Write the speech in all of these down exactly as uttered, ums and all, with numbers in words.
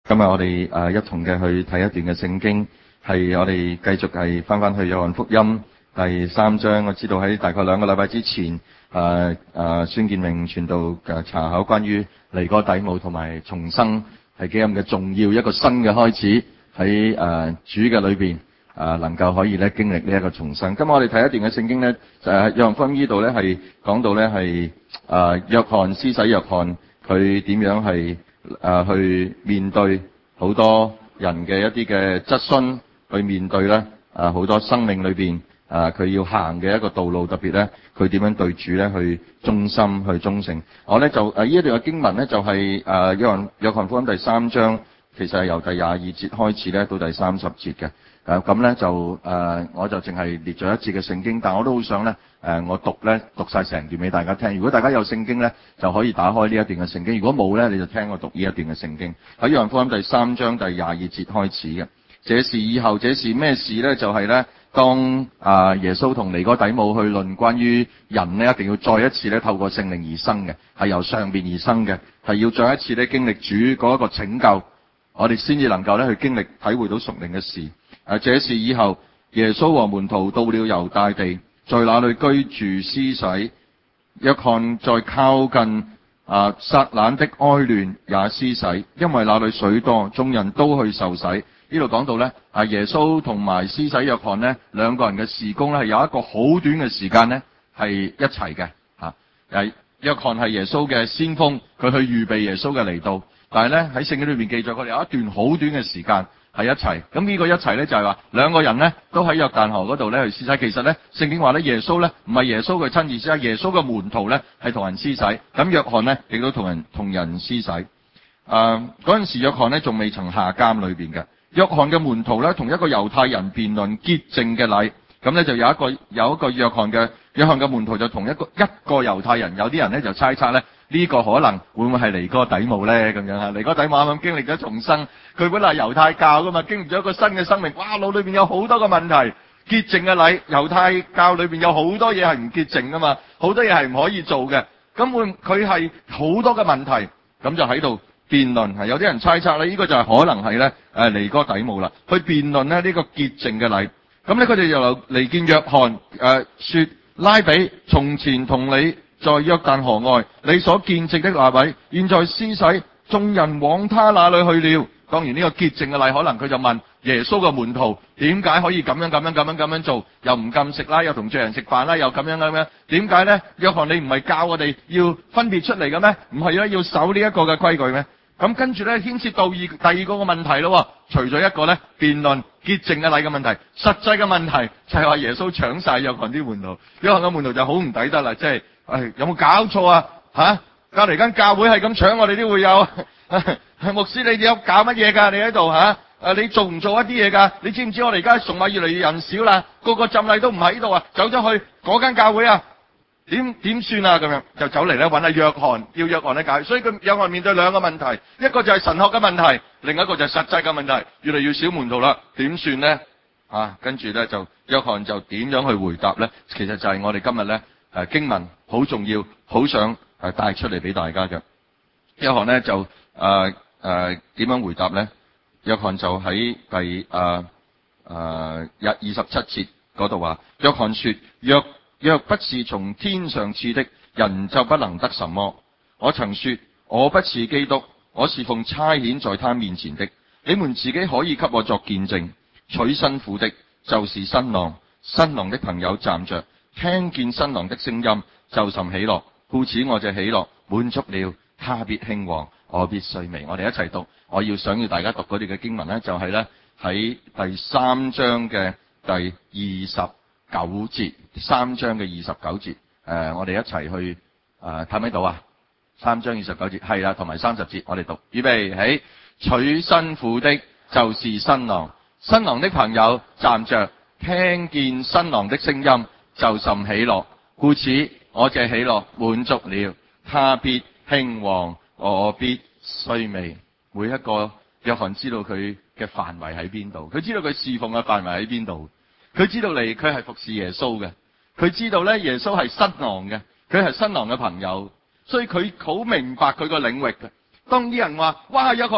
今日我哋誒一同嘅去睇一段嘅聖經，係我哋繼續係翻翻去約翰福音第三章。我知道喺大概兩個禮拜之前，誒誒孫建明傳道嘅查考關於尼哥底母同埋重生係幾咁嘅重要，一個新嘅開始喺誒主嘅裏邊誒能夠可以咧經歷呢一個重生。今日我哋睇一段嘅聖經咧，就係約翰福音呢度咧係講到咧係誒約翰施洗約翰佢點樣係誒、呃、去面對好多人嘅一啲嘅質詢，去面對咧誒好多生命裏邊誒佢要行嘅一個道路，特別咧佢點樣對主咧去忠心去忠誠。我咧就誒呢一段嘅經文咧就係、是、誒、呃、約翰約翰福音第三章，其實係由第廿二節開始咧到第三十節嘅。誒咁咧就誒、呃、我就淨係列咗一節嘅聖經，但我都好想咧誒、呃、我讀咧讀晒成段俾大家聽。如果大家有聖經咧，就可以打開呢一段嘅聖經；如果冇咧，你就聽我讀呢一段嘅聖經。喺約翰福音第三章第廿二節開始嘅。這事以後，這是咩事咧？就係、是、咧當啊耶穌同尼哥底母去論關於人咧，一定要再一次咧透過聖靈而生嘅，係由上邊而生嘅，係要再一次咧經歷主嗰一個拯救，我哋先至能夠咧去經歷體會到屬靈嘅事。誒，這事以後，耶穌和門徒到了猶大地，在那裏居住施洗。約翰在靠近啊撒冷的哀嫩也施洗，因為那裏水多，眾人都去受洗。呢度講到咧，啊耶穌同埋施洗約翰呢兩個人嘅事工咧係有一個好短嘅時間咧係一齊嘅嚇。誒，約翰係耶穌嘅先鋒，佢去預備耶穌嘅嚟到，但係咧喺聖經裏面記載，佢哋有一段好短嘅時間係一齊。咁呢個一齊咧就係話兩個人咧都喺約旦河嗰度咧去施洗。其實咧聖經話咧耶穌咧唔係耶穌佢親自施洗，耶穌嘅門徒咧係同人施洗。咁約翰咧亦都同人同人施洗。誒嗰陣時約翰咧仲未曾下監裏邊嘅。約翰嘅門徒咧同一個猶太人辯論潔淨嘅禮。咁咧就有一個有一個約翰嘅約翰嘅門徒就同一個一個猶太人，有啲人咧就猜測咧呢、這個可能會唔會係尼哥底母咧咁樣啊？尼哥底母啱啱經歷咗重生，佢本來係猶太教噶嘛，經歷咗一個新嘅生命，哇！腦裏邊有好多個問題，潔淨嘅禮，猶太教裏邊有好多嘢係唔潔淨噶嘛，好多嘢係唔可以做嘅。咁會佢係好多嘅問題，咁就喺度辯論。係有啲人猜測咧，呢、這個就係可能係咧誒尼哥底母啦，去辯論咧呢、這個潔淨嘅禮。咁咧佢哋又嚟見約翰，誒、呃、說拉比，從前同你在約旦河外，你所見證的那位，現在施洗，眾人往他那裏去了。當然呢個潔淨嘅禮，可能佢就問耶穌嘅門徒，點解可以咁樣咁樣咁樣咁樣做？又唔禁食啦，又同罪人食飯啦，又咁樣咁樣，點解咧？約翰你唔係教我哋要分別出嚟嘅咩？唔係咧要守呢一個嘅規矩咩？咁跟住咧牽涉到二第二個嘅問題咯。除咗一個咧辯論潔淨嘅禮嘅問題，實際嘅問題就係話耶穌搶晒約翰啲門徒，約翰嘅門徒就好唔抵得啦，即係。哎、有冇搞錯啊？吓、啊，隔籬間教會係咁搶我哋啲會友，牧師你哋有搞乜嘢噶？你喺度吓？誒，你做唔做一啲嘢噶？你知唔知我哋而家崇拜越嚟越人少啦？個個浸禮都唔喺度啊，走咗去嗰間教會啊？點點算啊？咁樣就走嚟咧揾阿約翰，要約翰咧解。所以佢約翰面對兩個問題，一個就係神學嘅問題，另一個就係實際嘅問題。越嚟越少門徒啦，點算咧？啊，跟住咧就約翰就點樣去回答咧？其實就係我哋今日咧。誒、啊、經文好重要，好想誒帶出嚟俾大家嘅。約翰咧就誒誒點樣回答咧？約翰就喺第誒誒日二十七節嗰度話：約翰說，若若不是從天上賜的，人就不能得什麼。我曾說，我不是基督，我是奉差遣在他面前的。你們自己可以給我作見證。娶新婦的，就是新郎，新郎的朋友站着。聽見新郎的聲音，就甚喜樂，故此我就喜樂滿足了。他必興旺，我必衰微。我哋一齊讀，我要想要大家讀嗰啲嘅經文咧，就係咧喺第三章嘅第二十九節，三章嘅二十九節。誒、呃，我哋一齊去誒睇唔睇到啊？三章二十九節係啦，同埋三十節，我哋讀。預備起，娶新婦的，就是新郎，新郎的朋友站着，聽見新郎的聲音。就甚喜樂，故此我這喜樂滿足了。他必興旺，我必衰微。每一個約翰知道佢嘅範圍喺邊度，佢知道佢侍奉嘅範圍喺邊度，佢知道嚟佢係服侍耶穌嘅，佢知道咧耶穌係新郎嘅，佢係新郎嘅朋友，所以佢好明白佢個領域嘅。當啲人話：哇，約翰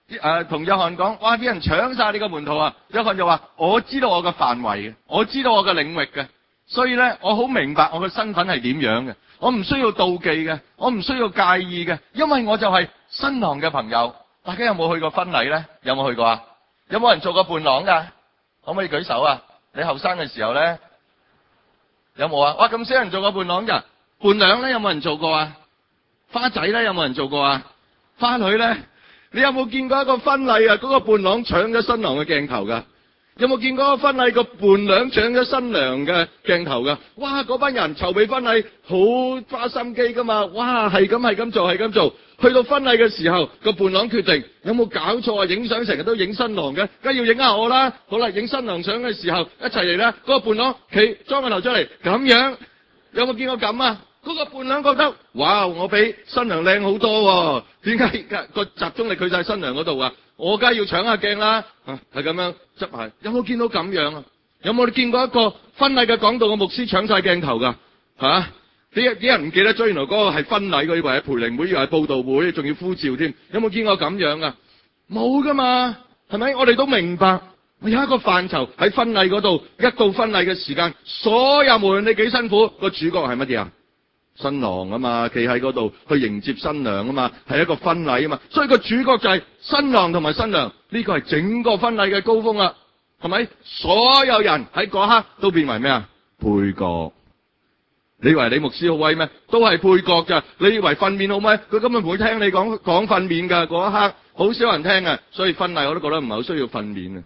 誒同約翰講，哇！啲人搶晒你個門徒啊！約翰就話：我知道我嘅範圍嘅，我知道我嘅領域嘅，所以咧我好明白我嘅身份係點樣嘅，我唔需要妒忌嘅，我唔需要介意嘅，因為我就係新郎嘅朋友。大家有冇去過婚禮咧？有冇去過啊？有冇人做過伴郎㗎？可唔可以舉手啊？你後生嘅時候咧，有冇啊？哇！咁少人做過伴郎㗎，伴娘咧有冇人做過啊？花仔咧有冇人做過啊？花女咧？你有冇見過一個婚禮啊？嗰個伴郎搶咗新郎嘅鏡頭㗎？有冇見過個婚禮個伴娘搶咗新娘嘅鏡頭㗎？哇！嗰班人籌備婚禮好花心機㗎嘛！哇！係咁係咁做係咁做，去到婚禮嘅時候，個伴郎決定有冇搞錯啊？影相成日都影新郎嘅，梗係要影下我啦！好啦，影新郎相嘅時候一齊嚟啦！嗰個伴郎企裝個頭出嚟，咁樣有冇見過咁啊？嗰個伴娘覺得，哇！我比新娘靚好多喎，點解個集中力去晒新娘嗰度啊？我梗係要搶下鏡啦，係咁樣執係。有冇見到咁樣啊？有冇你見過一個婚禮嘅講道嘅牧師搶晒鏡頭㗎？嚇！啲啲人唔記得咗，原來嗰個係婚禮，佢以為係培靈會，以為係佈道會，仲要呼召添。有冇見過咁樣啊？冇㗎嘛，係咪？我哋都明白，有一個範疇喺婚禮嗰度，一到婚禮嘅時間，所有無論你幾辛苦，個主角係乜嘢啊？新郎啊嘛，企喺嗰度去迎接新娘啊嘛，係一個婚禮啊嘛，所以個主角就係新郎同埋新娘，呢個係整個婚禮嘅高峰啦，係咪？所有人喺嗰刻都變為咩啊？配角。你以為你牧師好威咩？都係配角咋？你以為訓勉好咩？佢根本唔會聽你講講訓勉噶，嗰一刻好少人聽啊，所以婚禮我都覺得唔係好需要訓勉啊。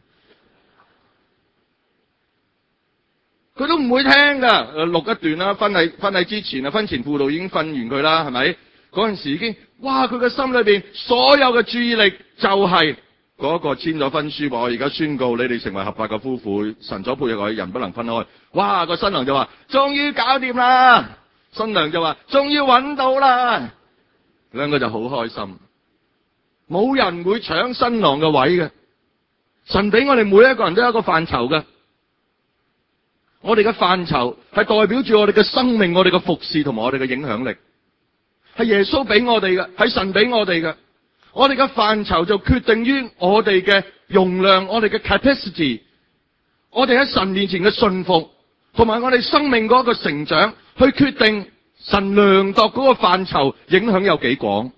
佢都唔會聽噶，錄一段啦，婚禮婚禮之前啊，婚前輔導已經訓完佢啦，係咪？嗰陣時已經，哇！佢嘅心裏邊所有嘅注意力就係嗰個簽咗婚書，我而家宣告你哋成為合法嘅夫婦，神所配合嘅人不能分開。哇！個新郎就話：終於搞掂啦！新娘就話：終於揾到啦！兩個就好開心，冇人會搶新郎嘅位嘅。神俾我哋每一個人都有一個範疇嘅。我哋嘅範疇係代表住我哋嘅生命、我哋嘅服侍同埋我哋嘅影響力，係耶穌俾我哋嘅，係神俾我哋嘅。我哋嘅範疇就決定於我哋嘅容量、我哋嘅 capacity， 我哋喺神面前嘅信服，同埋我哋生命嗰個成長，去決定神量度嗰個範疇影響有幾廣。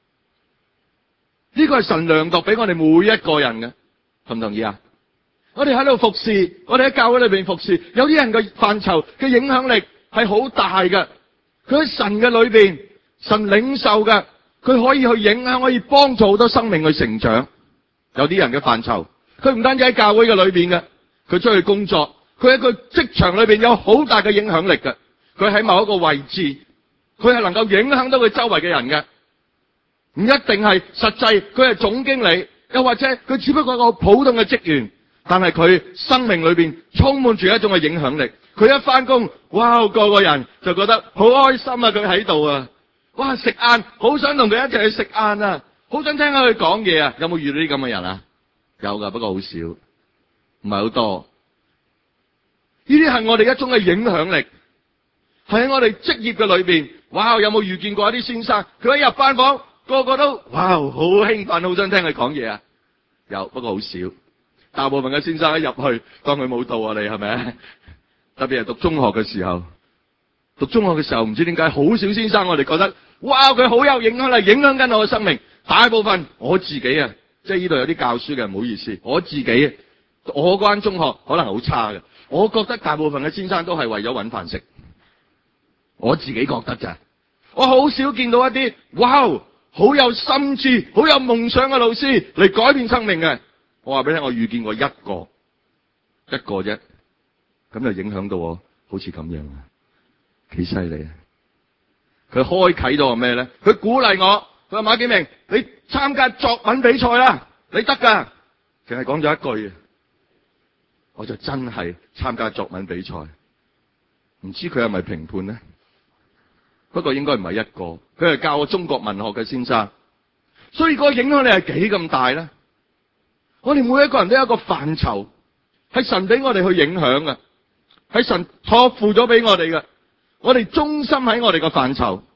呢個係神量度俾我哋每一個人嘅，同唔同意啊？我哋喺度服侍，我哋喺教會裏邊服侍，有啲人嘅範疇嘅影響力係好大嘅，佢喺神嘅裏邊，神領受嘅，佢可以去影響，可以幫助好多生命去成長。有啲人嘅範疇，佢唔單止喺教會嘅裏邊嘅，佢出去工作，佢喺個職場裏邊有好大嘅影響力嘅，佢喺某一個位置，佢係能夠影響到佢周圍嘅人嘅，唔一定係實際，佢係總經理，又或者佢只不過係一個普通嘅職員。但係佢生命裏邊充滿住一種嘅影響力，佢一翻工，哇，個個人就覺得好開心啊！佢喺度啊，哇，食晏好想同佢一齊去食晏啊，好想聽下佢講嘢啊！有冇遇到啲咁嘅人啊？有噶，不過好少，唔係好多。呢啲係我哋一種嘅影響力，係喺我哋職業嘅裏邊。哇，有冇遇見過一啲先生？佢一入班房，個個都哇好興奮，好想聽佢講嘢啊！有，不過好少。大部分嘅先生一入去，當佢冇到啊！你係咪？特別係讀中學嘅時候，讀中學嘅時候唔知點解好少先生，我哋覺得哇佢好有影響力，影響緊我嘅生命。大部分我自己啊，即係呢度有啲教書嘅，唔好意思，我自己我嗰間中學可能好差嘅，我覺得大部分嘅先生都係為咗搵飯食。我自己覺得咋，我好少見到一啲哇好有心智、好有夢想嘅老師嚟改變生命嘅。我話俾你聽，我遇見過一個一個啫，咁就影響到我，好似咁樣啊，幾犀利啊！佢開啟到係咩咧？佢鼓勵我，佢話馬建明，你參加作文比賽啦，你得噶，淨係講咗一句，我就真係參加作文比賽。唔知佢係咪評判咧？不過應該唔係一個，佢係教我中國文學嘅先生，所以個影響力係幾咁大咧？我哋每一個人都有一個範疇，係神俾我哋去影響嘅，係神託付咗俾我哋嘅。我哋忠心喺我哋個範疇，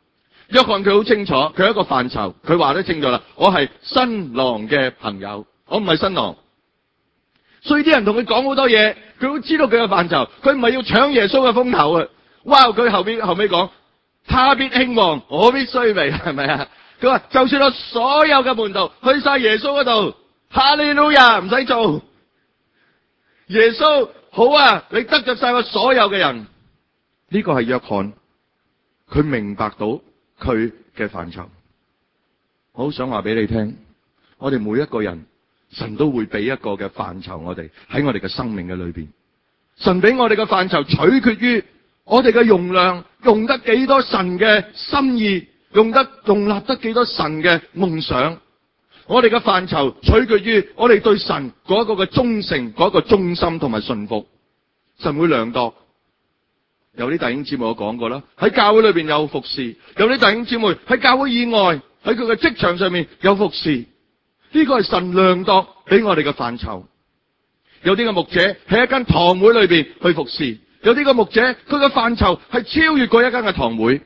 約翰佢好清楚，佢有一個範疇，佢話得清楚啦，我係新郎嘅朋友，我唔係新郎。所以啲人同佢講好多嘢，佢都知道佢嘅範疇，佢唔係要搶耶穌嘅風頭啊！哇！佢後邊後尾講，他必興旺，我必衰微，係咪啊？佢話就算我所有嘅門徒去晒耶穌嗰度，哈利路亞，唔使做。耶穌好啊，你得着晒我所有嘅人。呢個係約翰，佢明白到佢嘅範疇。我好想話俾你聽，我哋每一個人，神都會俾一個嘅範疇我哋喺我哋嘅生命嘅裏邊。神俾我哋嘅範疇取決於我哋嘅容量，用得幾多神嘅心意，用得容納得幾多神嘅夢想。我哋嘅範疇取決於我哋對神嗰一個嘅忠誠，嗰一個忠心同埋信服。神會量度。有啲弟兄姊妹我講過啦，喺教會裏邊有服侍，有啲弟兄姊妹喺教會以外，喺佢嘅職場上面有服侍。呢個係神量度俾我哋嘅範疇。有啲嘅牧者喺一間堂會裏邊去服侍，有啲嘅牧者佢嘅範疇係超越過一間嘅堂會。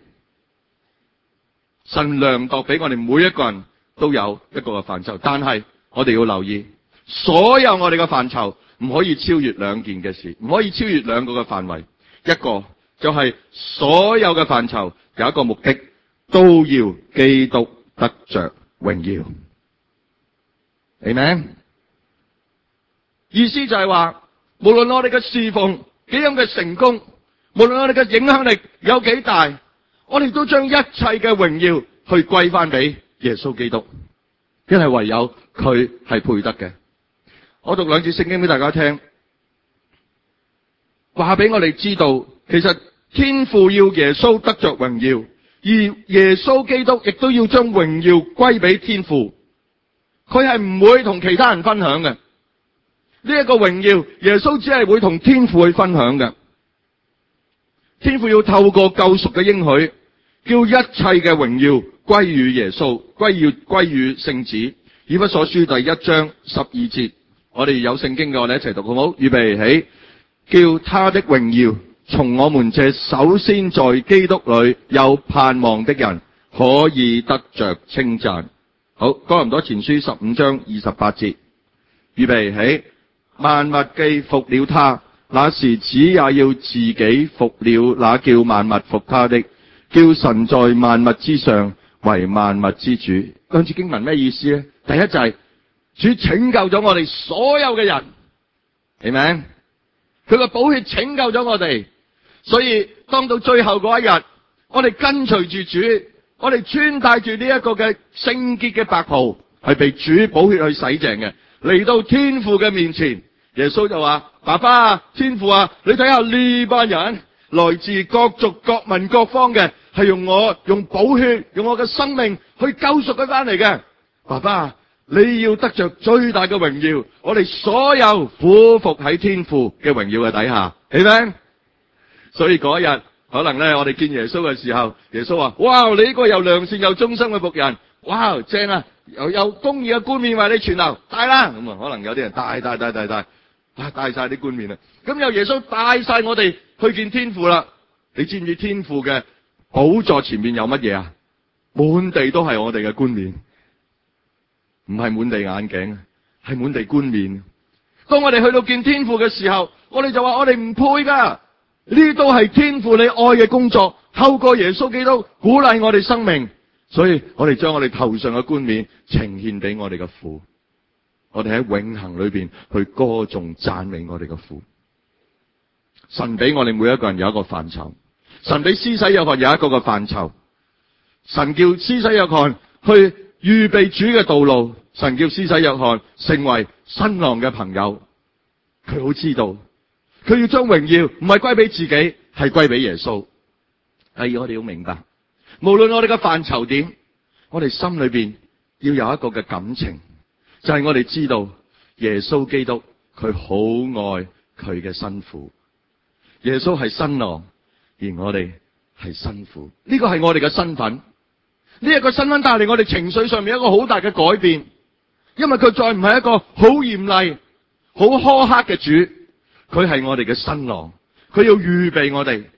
神量度俾我哋每一個人都有一個嘅範疇，但係我哋要留意，所有我哋嘅範疇唔可以超越兩件嘅事，唔可以超越兩個嘅範圍。一個就係所有嘅範疇有一個目的，都要基督得着榮耀。Amen。意思就係話，無論我哋嘅侍奉幾咁嘅成功，無論我哋嘅影響力有幾大，我哋都將一切嘅榮耀去歸翻俾耶穌基督，因為唯有佢係配得嘅。我讀兩節聖經俾大家聽，話俾我哋知道，其實天父要耶穌得着榮耀，而耶穌基督亦都要將榮耀歸俾天父。佢係唔會同其他人分享嘅，呢一個榮耀，耶穌只係會同天父去分享嘅。天父要透過救贖嘅應許，叫一切嘅榮耀歸於耶穌，歸於歸於聖子。以弗所書第一章十二節，我哋有聖經嘅，我哋一齊讀好唔好？預備起，叫他的榮耀從我們這首先在基督裏有盼望的人可以得着稱讚。好，哥林多前書十五章二十八節，預備起，萬物既服了他，那時子也要自己服了那叫萬物服他的，叫神在萬物之上為萬物之主。兩節經文咩意思呢？第一就係、是、主拯救咗我哋所有嘅人，明唔明？佢個寶血拯救咗我哋，所以當到最後嗰一日，我哋跟隨住主，我哋穿戴住呢一個嘅聖潔嘅白袍，係被主寶血去洗淨嘅，嚟到天父嘅面前。耶穌就話：爸爸啊，天父啊，你睇下呢班人來自各族各民各方嘅，係用我用寶血用我嘅生命去救贖佢翻嚟嘅。爸爸，你要得着最大嘅榮耀，我哋所有俯伏喺天父嘅榮耀嘅底下，係咪？所以嗰一日可能咧，我哋見耶穌嘅時候，耶穌話：哇，你呢個又良善又忠心嘅僕人，哇，正啊！又有公義嘅冠冕為你存留，帶啦！咁啊，可能有啲人帶帶帶帶帶，啊，帶晒啲冠冕啦。咁有耶穌帶晒我哋去見天父啦。你知唔知天父嘅寶座前面有乜嘢啊？滿地都係我哋嘅冠冕，唔係滿地眼鏡，係滿地冠冕。當我哋去到見天父嘅時候，我哋就話我哋唔配噶。呢都係天父你愛嘅工作，透過耶穌基督鼓勵我哋生命，所以我哋將我哋頭上嘅冠冕呈獻俾我哋嘅父。我哋喺永恆裏邊去歌頌讚美我哋嘅父。神俾我哋每一個人有一個範疇，神俾施洗約翰有一個嘅範疇。神叫施洗約翰去預備主嘅道路，神叫施洗約翰成為新郎嘅朋友。佢好知道，佢要將榮耀唔係歸俾自己，係歸俾耶穌。係我哋要明白，無論我哋嘅範疇點，我哋心裏邊要有一個嘅感情，就係我哋知道耶穌基督佢好愛佢嘅新婦。耶穌係新郎，而我哋係新婦。呢個係我哋嘅身份。呢一個身份帶嚟我哋情緒上面一個好大嘅改變，因為佢再唔係一個好嚴厲、好苛刻嘅主，佢係我哋嘅新郎，佢要預備我哋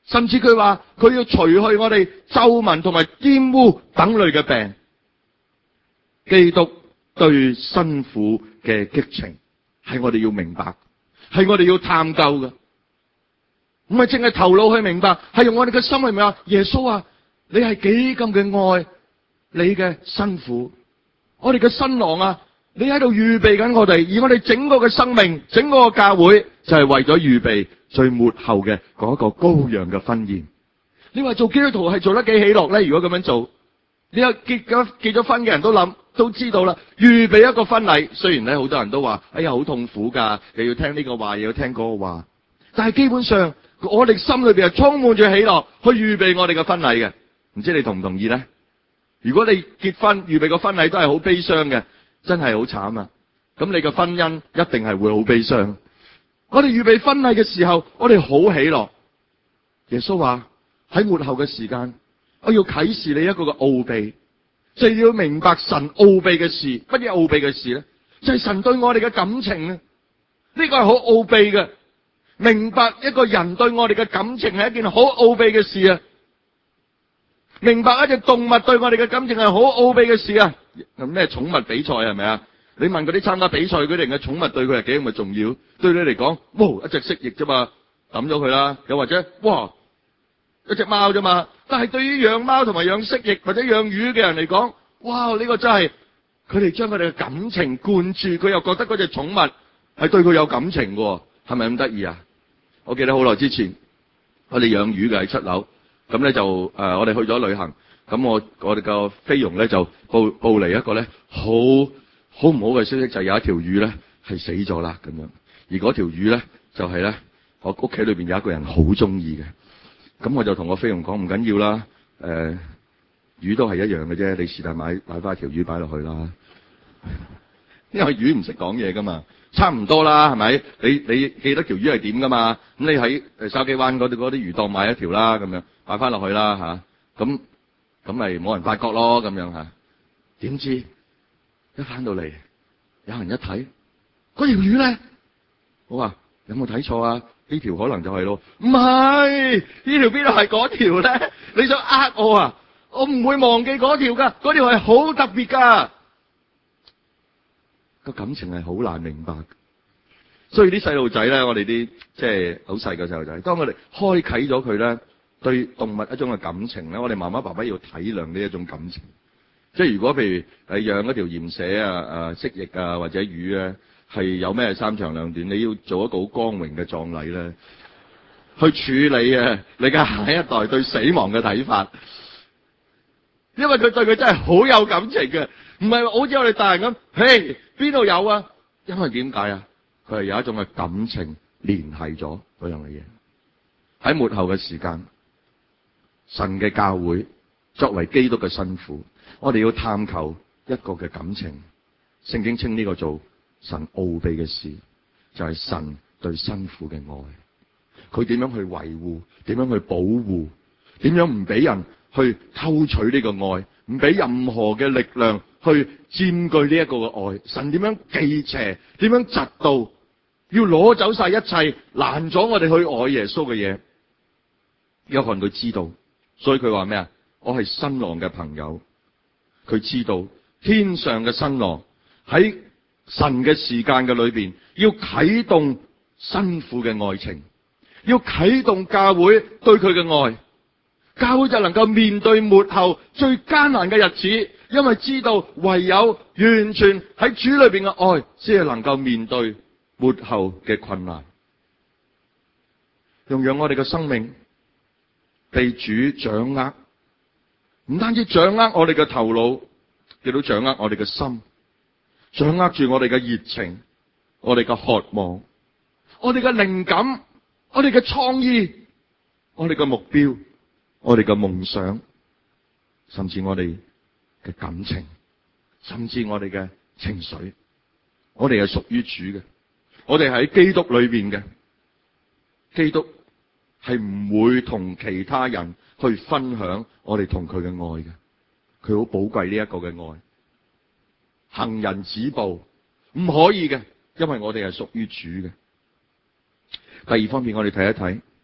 甚至佢話佢要除去我哋皺紋同埋玷污等類嘅病。基督對辛苦嘅激情係我哋要明白，係我哋要探究嘅，唔係淨係頭腦去明白，係用我哋嘅心去明白。耶穌啊，你係幾咁嘅愛你嘅辛苦，我哋嘅新郎啊，你喺度預備緊我哋，而我哋整個嘅生命，整個嘅教會就係為咗預備最末後嘅嗰一個羔羊嘅婚宴。你話做基督徒係做得幾喜樂咧？如果咁樣做，你有結咗結咗婚嘅人都諗都知道啦。預備一個婚禮，雖然咧好多人都話，哎呀好痛苦噶，又要聽呢個話，又要聽嗰個話，但係基本上我哋心裏邊係充滿住喜樂去預備我哋嘅婚禮嘅。唔知你同唔同意咧？如果你結婚預備個婚禮都係好悲傷嘅，真係好慘啊！咁你嘅婚姻一定係會好悲傷。我哋預備婚禮嘅時候，我哋好喜樂。耶穌話喺末後嘅時間，我要啟示你一個嘅奧秘，就要明白神奧秘嘅事。乜嘢奧秘嘅事咧？就係神對我哋嘅感情啊！呢個係好奧秘嘅。明白一個人對我哋嘅感情係一件好奧秘嘅事啊！明白一隻動物對我哋嘅感情係好奧秘嘅事啊！咩寵物比賽係咪啊？你問嗰啲參加比賽嗰啲人嘅寵物對佢係幾咁重要？對你嚟講，哇，一隻蜥蜴啫嘛，抌咗佢啦。又或者，哇，一隻貓啫嘛。但係對於養貓同埋養蜥蜴或者養魚嘅人嚟講，哇，呢個真係佢哋將佢哋嘅感情灌注，佢又覺得嗰隻寵物係對佢有感情嘅，係咪咁得意啊？我記得好耐之前，我哋養魚嘅喺七樓。咁咧就誒、呃，我哋去咗旅行，咁我我哋個菲傭咧就報報嚟一個咧好好唔好嘅消息，就係、有一條魚咧係死咗啦咁樣，而嗰條魚咧就係、係、咧我屋企裏邊有一個人好中意嘅，咁我就同我菲傭講唔緊要啦，誒、呃、魚都係一樣嘅啫，你是但買買翻條魚擺落去啦，因為魚唔識講嘢噶嘛。差唔多啦，係咪？你你記得條魚係點噶嘛？咁你喺誒筲箕灣嗰啲嗰啲魚檔買一條啦，咁樣擺翻落去啦吓。咁咁咪冇人發覺咯，咁樣吓。點知一翻到嚟，有人一睇嗰條魚咧，我話有冇睇錯啊？呢條可能就係咯。唔係，呢條邊度係嗰條咧？你想呃我啊？我唔會忘記嗰條噶，嗰條係好特別噶。個感情係好難明白，所以啲細路仔咧，我哋啲即係好細嘅細路仔，當我哋開啟咗佢咧對動物一種嘅感情咧，我哋媽媽爸爸要體諒呢一種感情。即係如果譬如係養一條鹽蛇啊、啊蜥蜴啊或者魚咧，係有咩三長兩短，你要做一個好光榮嘅葬禮咧，去處理啊你嘅下一代對死亡嘅睇法，因為佢對佢真係好有感情嘅。唔係好似我哋大人咁，嘿，邊度有啊？因為點解啊？佢係有一種嘅感情聯繫咗嗰樣嘅嘢。喺末後嘅時間，神嘅教會作為基督嘅新婦，我哋要探求一個嘅感情。聖經稱呢個做神奧秘嘅事，就係、是、神對新婦嘅愛。佢點樣去維護？點樣去保護？點樣唔俾人去偷取呢個愛？唔俾任何嘅力量去佔據呢一個嘅愛。神點樣忌邪？點樣嫉妒？要攞走晒一切，攔咗我哋去愛耶穌嘅嘢。約翰佢知道，所以佢話咩啊？我係新郎嘅朋友。佢知道天上嘅新郎喺神嘅時間嘅裏邊，要啟動新婦嘅愛情，要啟動教會對佢嘅愛。教會就能夠面對末後最艱難嘅日子，因為知道唯有完全喺主裏邊嘅愛，先係能夠面對末後嘅困難。用讓我哋嘅生命被主掌握，唔單止掌握我哋嘅頭腦，亦都掌握我哋嘅心，掌握住我哋嘅熱情，我哋嘅渴望，我哋嘅靈感，我哋嘅創意，我哋嘅目標，我哋嘅夢想，甚至我哋嘅感情，甚至我哋嘅情緒，我哋係屬於主嘅，我哋喺基督裏邊嘅。基督係唔會同其他人去分享我哋同佢嘅愛嘅，佢好寶貴呢一個嘅愛，行人止步唔可以嘅，因為我哋係屬於主嘅。第二方面，我哋睇一睇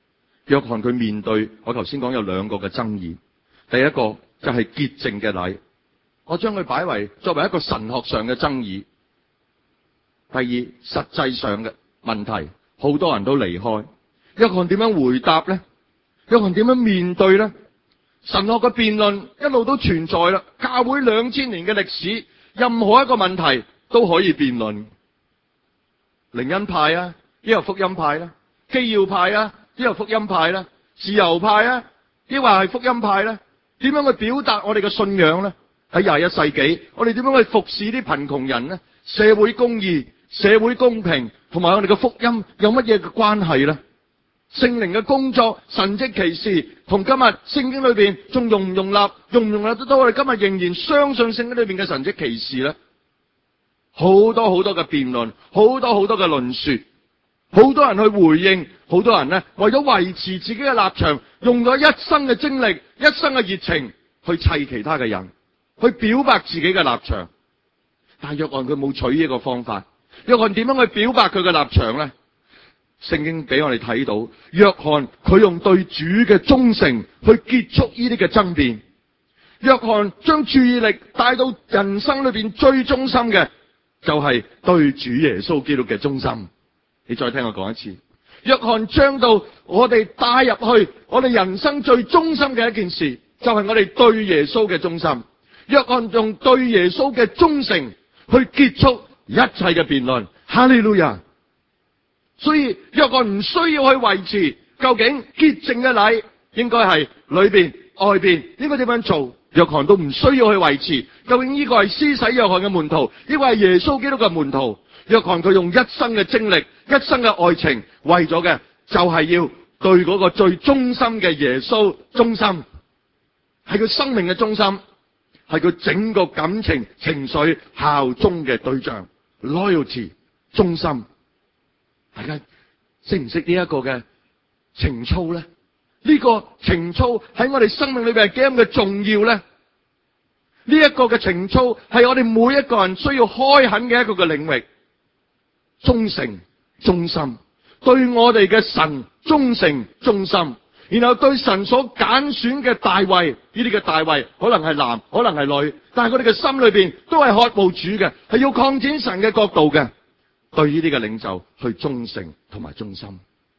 約翰佢面對我頭先講有兩個嘅爭議，第一個就係潔淨嘅禮，我將佢擺為作為一個神學上嘅爭議。第二，實際上嘅問題，好多人都離開。約翰點樣回答呢？約翰點樣面對呢？神學嘅辯論一路都存在啦，教會兩千年嘅歷史，任何一個問題都可以辯論。靈恩派啊，抑或福音派啦，基要派啊，抑或福音派啦，自由派啊，抑或係福音派咧？點樣去表達我哋嘅信仰呢？喺廿一世紀，我哋點樣去服侍啲貧窮人呢？社會公義、社會公平同埋我哋嘅福音有乜嘢嘅關係呢？聖靈嘅工作、神蹟奇事，同今日聖經裏邊仲容唔容納、容唔容納得到我哋今日仍然相信聖經裏邊嘅神蹟奇事呢？好多好多嘅辯論，好多好多嘅論說，好多人去回應，好多人呢為咗維持自己嘅立場，用咗一生嘅精力、一生嘅熱情去砌其他嘅人，去表白自己嘅立場。但係約翰佢冇取呢個方法。約翰點樣去表白佢嘅立場呢？聖經俾我哋睇到，約翰佢用對主嘅忠誠去結束呢啲嘅爭辯。約翰將注意力帶到人生裏邊最忠心嘅，就係對主耶穌基督嘅忠心。你再聽我講一次，約翰將到我哋帶入去我哋人生最忠心嘅一件事，就係我哋對耶穌嘅忠心。約翰用對耶穌嘅忠誠去結束一切嘅辯論。哈利路亞！所以約翰唔需要去維持究竟潔淨嘅禮應該係裏邊外邊應該點樣做，約翰都唔需要去維持究竟呢個係施洗約翰嘅門徒，呢個係耶穌基督嘅門徒。約翰佢用一生嘅精力、一生嘅愛情，為咗嘅就係要對嗰個最忠心嘅耶穌忠心，係佢生命嘅忠心，係佢整個感情情緒效忠嘅對象 ，loyalty 忠心。大家識唔識呢一個嘅情操咧？呢個情操喺我哋生命裏邊係幾咁嘅重要咧？呢一個嘅情操係我哋每一個人需要開墾嘅一個嘅領域。忠誠、忠心，對我哋嘅神忠誠、忠心，然後對神所揀選嘅大衛，呢啲嘅大衛可能係男，可能係女，但係佢哋嘅心裏邊都係渴慕主嘅，係要擴展神嘅國度嘅。對呢啲嘅領袖去忠誠同埋忠心。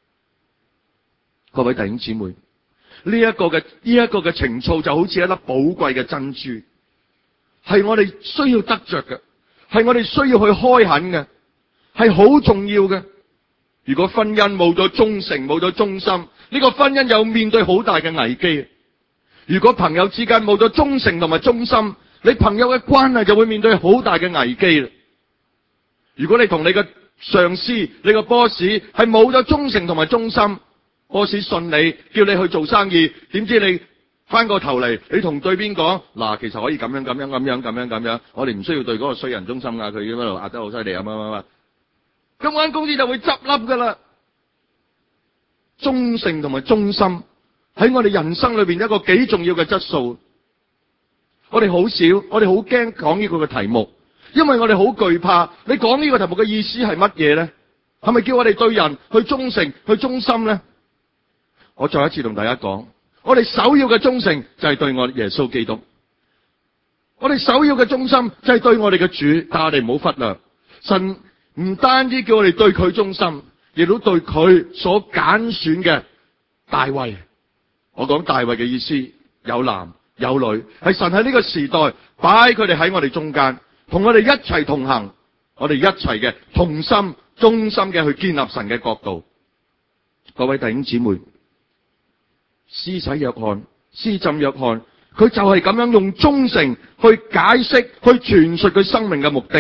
各位弟兄姊妹，呢一個嘅呢一個嘅情操就好似一粒寶貴嘅珍珠，係我哋需要得着嘅，係我哋需要去開墾嘅，係好重要嘅。如果婚姻冇咗忠誠，冇咗忠心，呢個婚姻有面對好大嘅危機。如果朋友之間冇咗忠誠同埋忠心，你朋友嘅關係就會面對好大嘅危機啦。如果你同你嘅上司、你個 boss 係冇咗忠誠同埋忠心， boss 信你，叫你去做生意，點知你翻個頭嚟，你同對邊講嗱，其實可以咁樣咁樣咁樣咁樣咁樣，我哋唔需要對嗰個衰人忠心噶，佢喺度壓得好犀利啊，乜乜乜，咁間公司就會執笠噶啦。忠誠同埋忠心喺我哋人生裏邊一個幾重要嘅質素。我哋好少，我哋好驚講呢個嘅題目。因為我哋好懼怕，你講呢個題目嘅意思係乜嘢咧？係咪叫我哋對人去忠誠、去忠心咧？我再一次同大家講，我哋首要嘅忠誠就係對我耶穌基督，我哋首要嘅忠心就係對我哋嘅主，但係我哋唔好忽略，神唔單止叫我哋對佢忠心，亦都對佢所揀選嘅大衛。我講大衛嘅意思，有男有女，係神喺呢個時代擺佢哋喺我哋中間。同我哋一齊同行，我哋一齊嘅同心忠心嘅去建立神嘅國度。各位弟兄姊妹，施洗約翰、施浸約翰，佢就係咁樣用忠誠去解釋、去傳述佢生命嘅目的。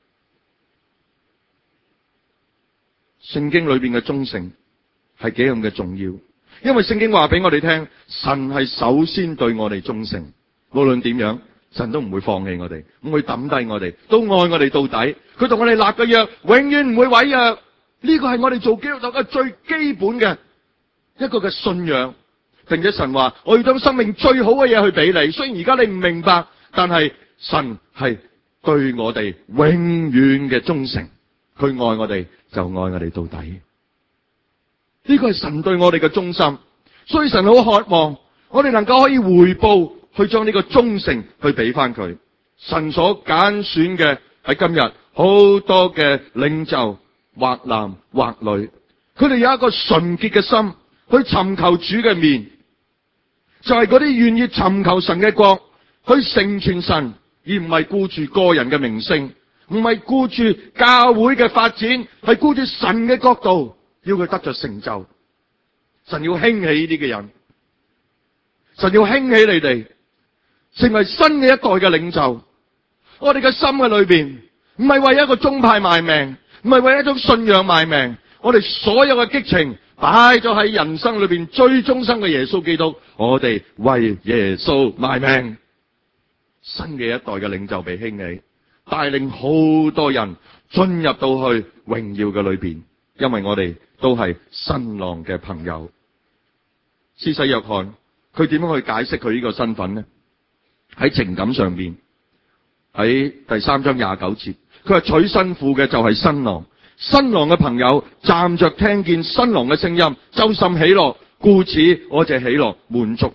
聖經裏邊嘅忠誠係幾咁嘅重要，因為聖經話俾我哋聽，神係首先對我哋忠誠，無論點樣。神都唔會放棄我哋，唔會抌低我哋，都愛我哋到底。佢同我哋立嘅約，永遠唔會毀約。呢個係我哋做基督徒嘅最基本嘅一個嘅信仰。並且神話，我要將生命最好嘅嘢去俾你。雖然而家你唔明白，但係神係對我哋永遠嘅忠誠。佢愛我哋就愛我哋到底。呢個係神對我哋嘅忠心。 所以神好渴望我哋能夠可以回報，去將呢個忠誠去俾翻佢。神所揀選嘅喺今日好多嘅領袖，或男或女，佢哋有一個純潔嘅心去尋求主嘅面，就係嗰啲願意尋求神嘅國，去成全神，而唔係顧住個人嘅名聲，唔係顧住教會嘅發展，係顧住神嘅角度，要佢得着成就。神要興起呢啲嘅人，神要興起你哋，成為新嘅一代嘅領袖。我哋嘅心嘅裏邊，唔係為一個宗派賣命，唔係為一種信仰賣命。我哋所有嘅激情擺咗喺人生裏邊最終生嘅耶穌基督，我哋為耶穌賣命。新嘅一代嘅領袖被興起，帶領好多人進入到去榮耀嘅裏邊，因為我哋都係新郎嘅朋友。施洗約翰佢點樣去解釋佢呢個身份呢？喺情感上邊，喺第三章廿九節，佢話娶新婦嘅就係新郎，新郎嘅朋友站着聽見新郎嘅聲音，就甚喜樂，故此我這喜樂滿足。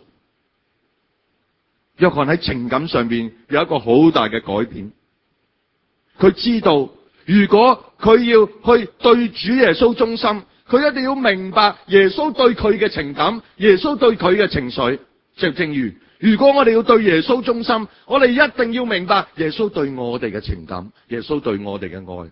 約翰喺情感上邊有一個好大嘅改變，佢知道如果佢要去對主耶穌忠心，佢一定要明白耶穌對佢嘅情感，耶穌對佢嘅情緒。就正如如果我哋要對耶穌忠心，我哋一定要明白耶穌對我哋嘅情感，耶穌對我哋嘅愛。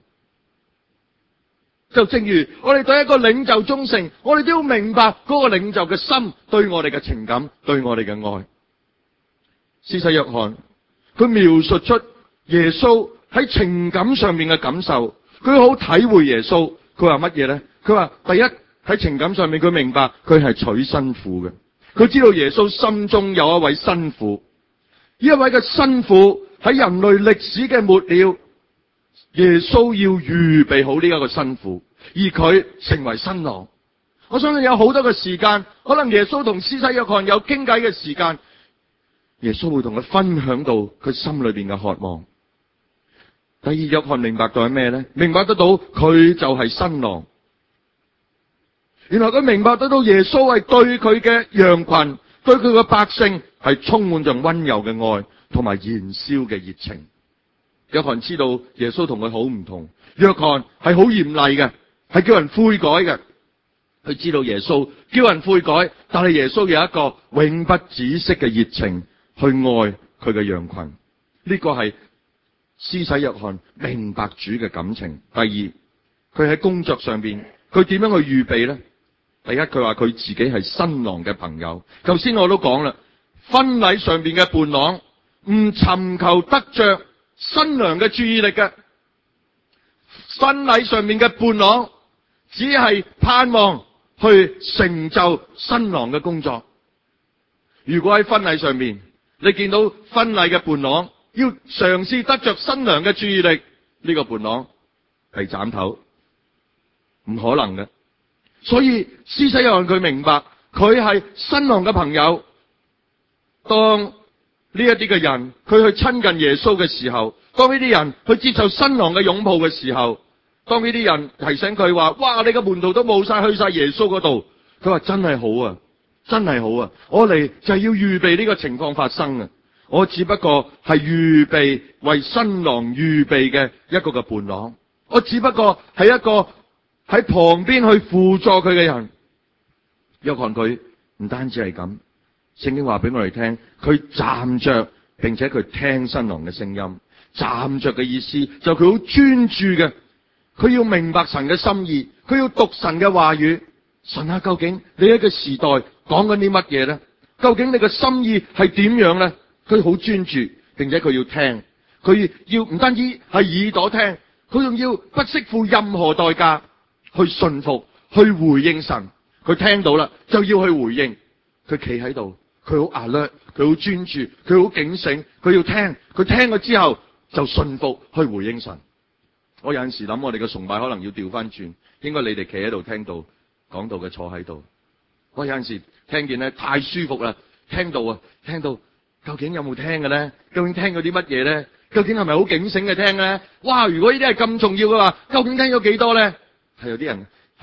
就正如我哋對一個領袖忠誠，我哋都要明白嗰個領袖嘅心對我哋嘅情感，對我哋嘅愛。施洗約翰佢描述出耶穌喺情感上面嘅感受，佢好體會耶穌。佢話乜嘢咧？佢話第一，喺情感上面佢明白佢係娶新婦嘅，佢知道耶穌心中有一位新婦，呢一位嘅新婦喺人類歷史嘅末了，耶穌要預備好呢一個新婦，而佢成為新郎。我相信有好多嘅時間，可能耶穌同施洗約翰有傾偈嘅時間，耶穌會同佢分享到佢心裏邊嘅渴望。第二，約翰明白到係咩咧？明白得到佢就係新郎。原來佢明白得到耶穌係對佢嘅羊群，對佢嘅百姓係充滿着溫柔嘅愛同埋燃燒嘅熱情。約翰知道耶穌同佢好唔同，約翰係好嚴厲嘅，係叫人悔改嘅。佢知道耶穌叫人悔改，但係耶穌有一個永不止息嘅熱情去愛佢嘅羊群。呢個係施洗約翰明白主嘅感情。第二，佢喺工作上邊，佢點樣去預備呢？第一，佢話佢自己係新郎嘅朋友。頭先我都講啦，婚禮上邊嘅伴郎唔尋求得着新娘嘅注意力嘅，婚禮上面嘅伴郎只係盼望去成就新郎嘅工作。如果喺婚禮上面，你見到婚禮嘅伴郎要嘗試得着新娘嘅注意力，呢個伴郎係斬頭，唔可能嘅。所以施洗約翰佢明白，佢係新郎嘅朋友。當呢一啲嘅人佢去親近耶穌嘅時候，當呢啲人去接受新郎嘅擁抱嘅時候，當呢啲人提醒佢話：哇，你嘅門徒都冇晒，去晒耶穌嗰度。佢話真係好啊，真係好啊！我嚟就係要預備呢個情況發生啊！我只不過係預備為新郎預備嘅一個嘅伴郎，我只不過係一個喺旁邊去輔助佢嘅人。約翰佢唔單止係咁，聖經話俾我哋聽，佢站着，並且佢聽新郎嘅聲音。站着嘅意思就佢好專注嘅，佢要明白神嘅心意，佢要讀神嘅話語。神啊，究竟你喺個時代講緊啲乜嘢咧？究竟你嘅心意係點樣咧？佢好專注，並且佢要聽，佢要唔單止係耳朵聽，佢仲要不惜付任何代價去順服，去回應神。佢聽到啦，就要去回應。佢企喺度，佢好 alert，佢好專注，佢好警醒，佢要聽，佢聽咗之後就順服去回應神。我有陣時諗，我哋嘅崇拜可能要調翻轉，應該你哋企喺度聽到，講道嘅坐喺度。我有陣時聽見咧太舒服啦，聽到啊，聽到。究竟有冇聽嘅咧？究竟聽過啲乜嘢咧？究竟係咪好警醒嘅聽咧？哇！如果呢啲係咁重要嘅話，究竟聽咗幾多咧？係有啲人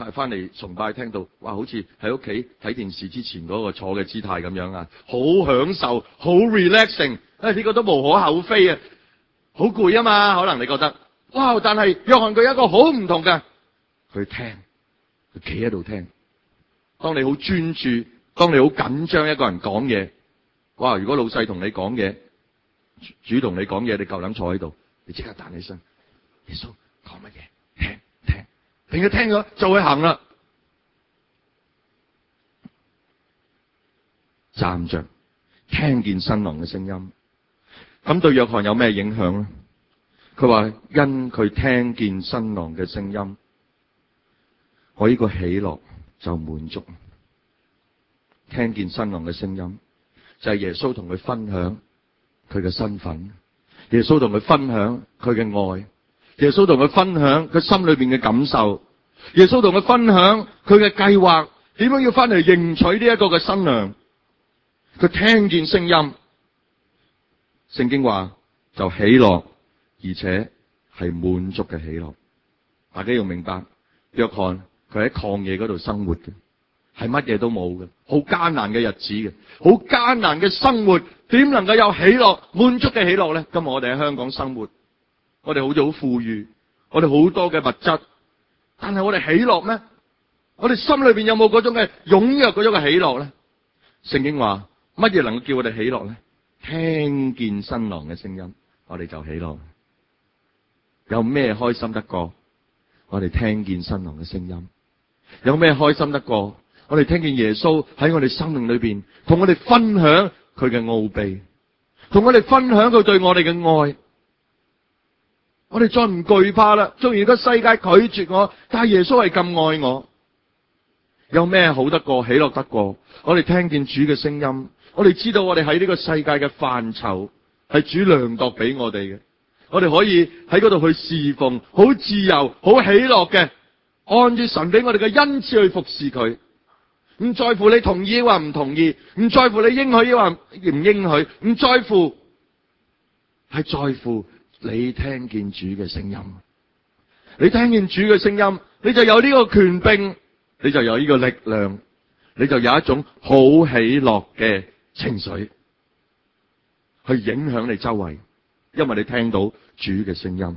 係翻嚟崇拜聽到，哇，好似喺屋企睇電視之前嗰個坐嘅姿態咁樣啊，好享受，好 relaxing，誒呢個都無可厚非啊，好攰啊嘛，可能你覺得，哇！但係約翰佢有一個好唔同嘅，佢聽，佢企喺度聽。當你好專注，當你好緊張一個人講嘢，哇！如果老細同你講嘢，主動你講嘢，你夠膽坐喺度，你即刻彈起身，耶穌講乜嘢？聽聽，並且聽咗就會行啦。站着，聽見新郎嘅聲音，咁對約翰有咩影響咧？佢話因佢聽見新郎嘅聲音，我呢個喜樂就滿足。聽見新郎嘅聲音，就係耶穌同佢分享佢嘅身份，耶穌同佢分享佢嘅愛，耶穌同佢分享佢心裏邊嘅感受，耶穌同佢分享佢嘅計劃，點樣要翻嚟迎娶呢一個嘅新娘。佢聽見聲音，聖經話就喜樂，而且係滿足嘅喜樂。大家要明白，約翰佢喺曠野嗰度生活嘅，係乜嘢都冇嘅，好艱難嘅日子嘅，好艱難嘅生活，點能夠有喜樂滿足嘅喜樂咧？今日我哋喺香港生活，我哋好似好富裕，我哋好多嘅物質，但係我哋喜樂咩？我哋心裏邊有冇嗰種嘅踴躍嗰種嘅喜樂咧？聖經話乜嘢能夠叫我哋喜樂咧？聽見新郎嘅聲音，我哋就喜樂。有咩開心得過我哋聽見新郎嘅聲音？有咩開心得過我哋聽見耶穌喺我哋生命裏邊同我哋分享佢嘅奧秘，同我哋分享佢對我哋嘅愛？我哋再唔懼怕啦。縱然個世界拒絕我，但係耶穌係咁愛我。有咩好得過喜樂得過我哋聽見主嘅聲音？我哋知道我哋喺呢個世界嘅範疇係主量度俾我哋嘅，我哋可以喺嗰度去侍奉，好自由，好喜樂嘅，按住神俾我哋嘅恩賜去服侍佢。唔在乎你同意或唔同意，唔在乎你應許或唔應許，唔在乎，係在乎你聽見主嘅聲音。你聽見主嘅聲音，你就有呢個權柄，你就有呢個力量，你就有一種好喜樂嘅情緒去影響你周圍，因為你聽到主嘅聲音。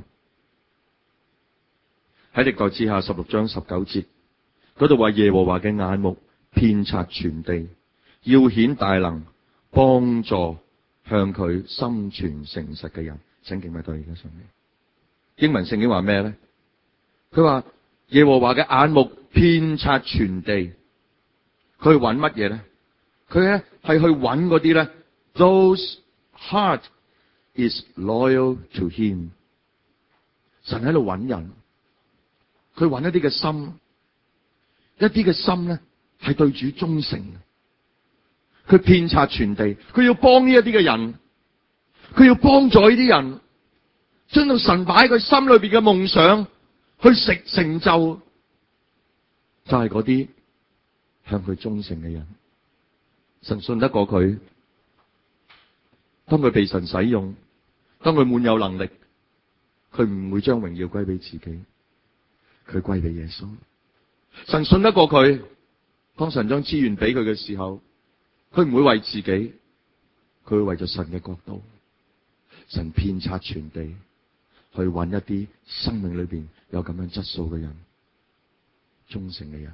喺歷代志下十六章十九節嗰度話，耶和華嘅眼目遍察全地，要顯大能，幫助向佢心存誠實嘅人。聖經咪對而家上面英文聖經話咩咧？佢話耶和華嘅眼目遍察全地，佢去揾乜嘢咧？佢咧係去揾嗰啲咧 ，those heart is loyal to him。神喺度揾人，佢揾一啲嘅心，一啲嘅心咧係對主忠誠嘅。佢遍察全地，佢要幫呢一啲嘅人，佢要幫助呢啲人，將到神擺喺佢心裏邊嘅夢想去食成就，就係嗰啲向佢忠誠嘅人。神信得過佢，當佢被神使用，當佢滿有能力，佢唔會將榮耀歸俾自己，佢歸俾耶穌。神信得過佢，當神將資源俾佢嘅時候，佢唔會為自己，佢會為咗神嘅國度。神遍察全地，去揾一啲生命裏邊有咁樣質素嘅人，忠誠嘅人。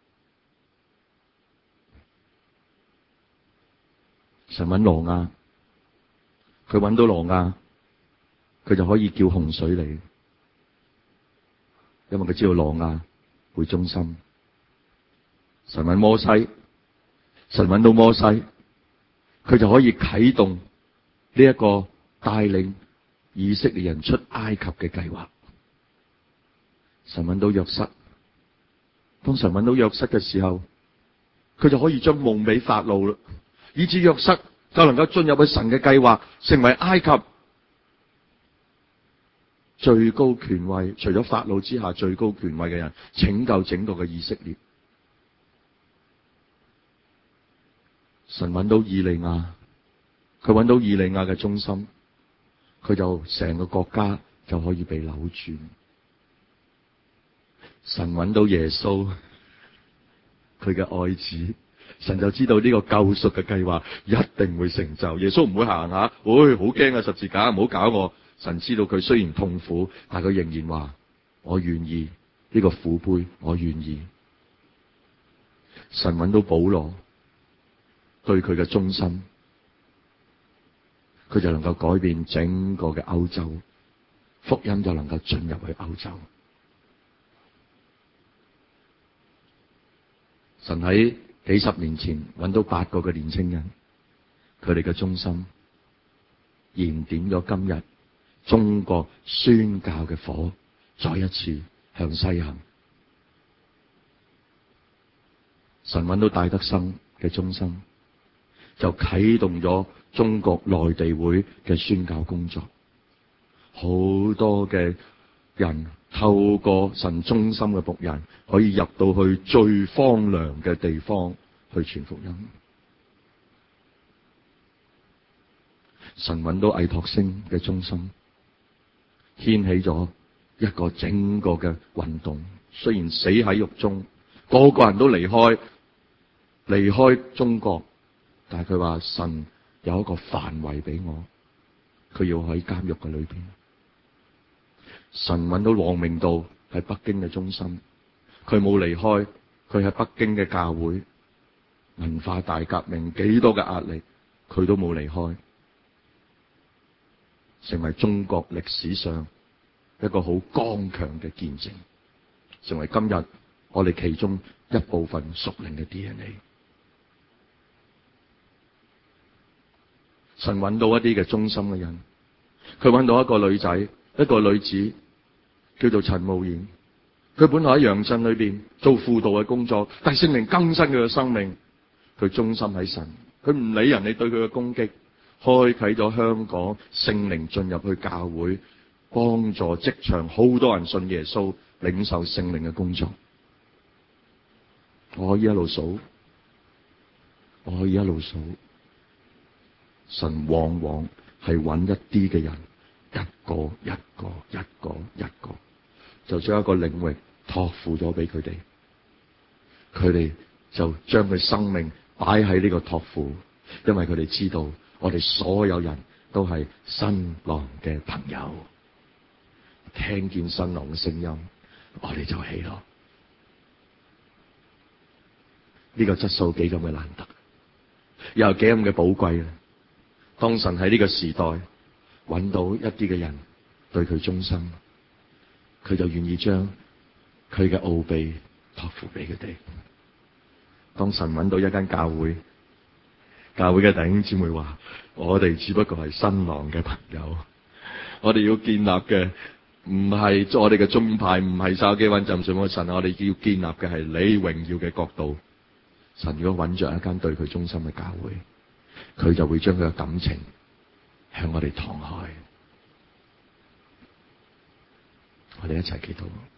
神揾挪亞，佢揾到挪亞，佢就可以叫洪水嚟，因為佢知道挪亞會忠心。神揾摩西，神揾到摩西，佢就可以啟動呢一個帶領以色列人出埃及嘅計劃。神揾到約瑟，當神揾到約瑟嘅時候，佢就可以將夢俾法老啦，以致約瑟就能夠進入去神嘅計劃，成為埃及最高權位，除咗法老之下最高權位嘅人，拯救整個嘅以色列。神揾到以利亞，佢揾到以利亞嘅忠心，佢就成個國家就可以被扭轉。 神揾到耶穌，佢嘅愛子，神就知道呢個救贖嘅計劃一定會成就。耶穌唔會行下，喂，好驚啊十字架，唔好搞我。神知道佢雖然痛苦，但佢仍然話：我願意呢個苦杯，我願意。神揾到保羅對佢嘅忠心，佢就能夠改變整個嘅歐洲，福音就能夠進入去歐洲。神喺幾十年前揾到八個嘅年青人，佢哋嘅忠心燃點咗今日中國宣教嘅火，再一次向西行。神揾到戴德生嘅忠心，就啟動咗中國內地會嘅宣教工作。好多嘅人透過神忠心嘅僕人，可以入到去最荒涼嘅地方去傳福音。神揾到魏托星嘅忠心，掀起咗一個整個嘅運動。雖然死喺獄中，個個人都離開離開中國，但係佢話神有一個範圍俾我，佢要喺監獄嘅裏邊。神揾到王明道喺北京嘅中心，佢冇離開，佢喺北京嘅教會，文化大革命幾多嘅壓力，佢都冇離開，成為中國歷史上一個好剛強嘅見證，成為今日我哋其中一部分屬靈嘅 D N A。 神揾到一啲嘅忠心嘅人，佢揾到一個女仔，一個女子叫做陳慕賢，佢本來喺陽鎮裏邊做輔導嘅工作，但係聖靈更新佢嘅生命，佢忠心喺神，佢唔理人哋對佢嘅攻擊，開啟咗香港聖靈進入去教會，幫助職場好多人信耶穌，領受聖靈嘅工作。我可以一路數，我可以一路數，神往往係揾一啲嘅人，一個一個一個一個，就將一個領域託付咗俾佢哋，佢哋就將佢生命擺喺呢個託付，因為佢哋知道我哋所有人都係新郎嘅朋友，聽見新郎嘅聲音，我哋就喜樂。呢個質素幾咁嘅難得，又幾咁嘅寶貴啊！當神喺呢個時代揾到一啲嘅人對佢忠心，佢就願意將佢嘅奧秘託付俾佢哋。當神揾到一間教會，教會嘅弟兄姊妹話：我哋只不過係新郎嘅朋友，我哋要建立嘅唔係我哋嘅宗派，唔係筲箕灣浸信會神，我哋要建立嘅係你榮耀嘅國度。神如果揾着一間對佢忠心嘅教會，佢就會將佢嘅感情向我哋敞開。我哋一齊祈禱。